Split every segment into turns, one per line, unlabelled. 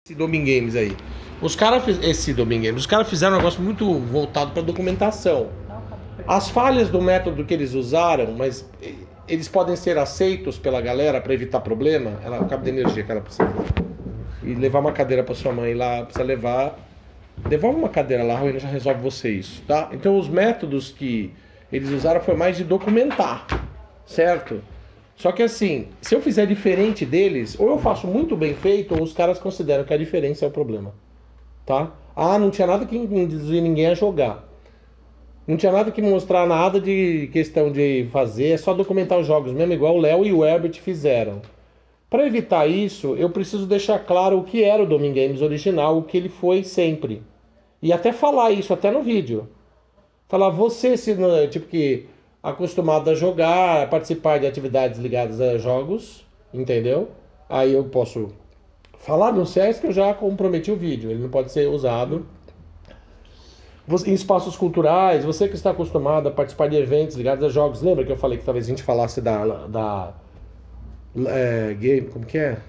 Esse Domin Games aí. Os caras fizeram um negócio muito voltado para documentação. As falhas do método que eles usaram, mas eles podem ser aceitos pela galera para evitar problema. O cabo de energia que ela precisa. E levar uma cadeira para sua mãe lá, precisa levar. Devolve uma cadeira lá, a Ruína já resolve você isso, tá? Então os métodos que eles usaram foi mais de documentar, certo? Só que assim, se eu fizer diferente deles, ou eu faço muito bem feito, ou os caras consideram que a diferença é o problema, tá? Não tinha nada que induzir ninguém a jogar. Não tinha nada que mostrar nada de questão de fazer, é só documentar os jogos mesmo, igual o Léo e o Herbert fizeram. Para evitar isso, eu preciso deixar claro o que era o Domin Games original, o que ele foi sempre. E até falar isso, até no vídeo. Falar, você, tipo que acostumado a jogar, a participar de atividades ligadas a jogos, entendeu? Aí eu posso falar no CS que eu já comprometi o vídeo, ele não pode ser usado. Em espaços culturais, você que está acostumado a participar de eventos ligados a jogos, lembra que eu falei que talvez a gente falasse da game, como que é?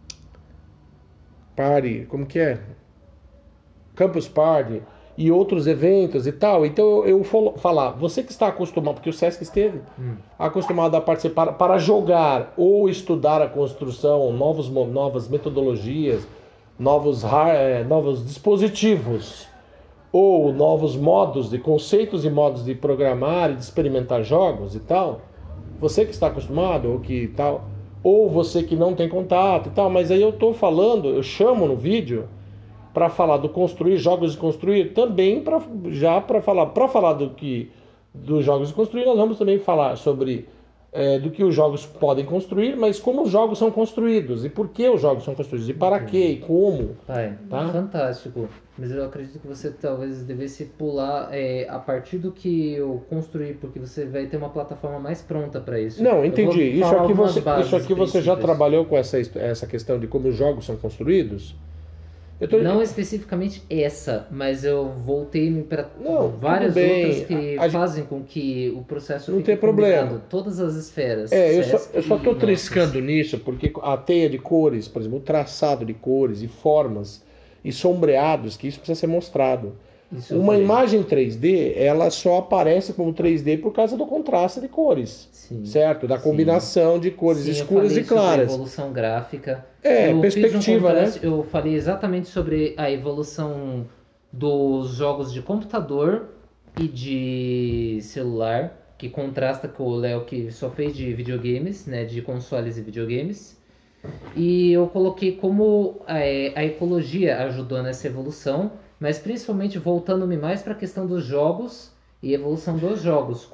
Party, como que é? Campus Party e outros eventos e tal. Então eu falar, você que está acostumado, porque o Sesc esteve acostumado a participar para jogar ou estudar a construção, novas metodologias, novos dispositivos ou novos modos de conceitos e modos de programar e de experimentar jogos e tal, você que está acostumado ou que tal, ou você que não tem contato e tal, mas aí eu chamo no vídeo para falar do construir, jogos de construir, também para falar dos jogos de construir, nós vamos também falar sobre do que os jogos podem construir, mas como os jogos são construídos, e por que os jogos são construídos, e para quê, e como.
Pai,
tá?
Fantástico. Mas eu acredito que você talvez devesse pular a partir do que eu construir, porque você vai ter uma plataforma mais pronta para isso.
Não, entendi. Isso aqui você já trabalhou com essa questão de como os jogos são construídos?
Não especificamente essa, mas eu voltei para várias outras que fazem com que o processo
não
fique
tem problema.
Todas as esferas.
Eu só estou triscando nisso, porque a teia de cores, por exemplo, o traçado de cores e formas e sombreados, que isso precisa ser mostrado. Uma imagem 3D, ela só aparece como 3D por causa do contraste de cores, certo? Da combinação de cores escuras e claras.
A evolução gráfica.
Perspectiva, né?
Eu falei exatamente sobre a evolução dos jogos de computador e de celular, que contrasta com o Léo, que só fez de videogames, né? De consoles e videogames. E eu coloquei como a ecologia ajudou nessa evolução, mas principalmente voltando-me mais para a questão dos jogos e evolução dos jogos.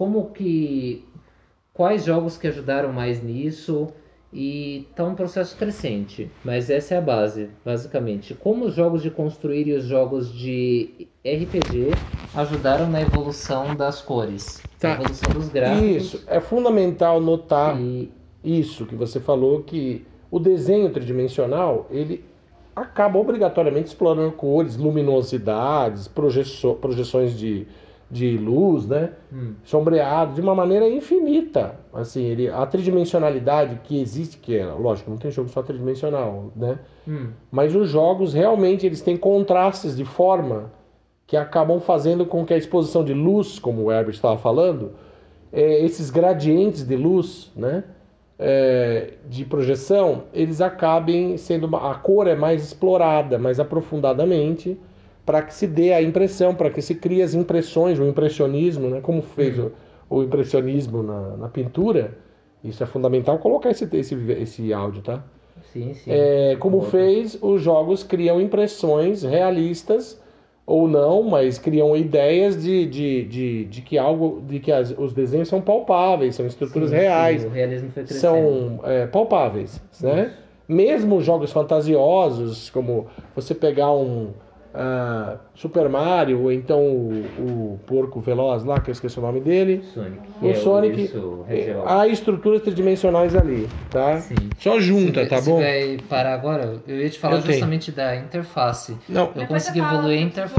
Quais jogos que ajudaram mais nisso? E tá um processo crescente, mas essa é a base, basicamente. Como os jogos de construir e os jogos de RPG ajudaram na evolução das cores, na evolução dos gráficos.
Isso, é fundamental notar isso que você falou, que o desenho tridimensional, ele acaba obrigatoriamente explorando cores, luminosidades, projeções de luz, né? Sombreado de uma maneira infinita. Assim, a tridimensionalidade que existe, lógico, não tem jogo só tridimensional, né? Mas os jogos realmente eles têm contrastes de forma que acabam fazendo com que a exposição de luz, como o Herbert estava falando, esses gradientes de luz, né? De projeção, eles acabem sendo a cor é mais explorada, mais aprofundadamente, para que se dê a impressão, para que se crie as impressões, o impressionismo, né? Como fez o impressionismo na pintura. Isso é fundamental. Colocar esse áudio, tá?
Sim.
Como fez, os jogos criam impressões realistas ou não, mas criam ideias de que os desenhos são palpáveis, são estruturas reais,
o realismo foi crescendo.
são palpáveis, né? Mesmo jogos fantasiosos, como você pegar um Super Mario, ou então o Porco Veloz lá, que eu esqueci o nome dele, Sonic, há estruturas tridimensionais ali, tá?
Sim.
Só junta, tá bom?
Você vai parar agora? Eu ia te falar justamente da interface.
Não.
Eu consegui evoluir a interface.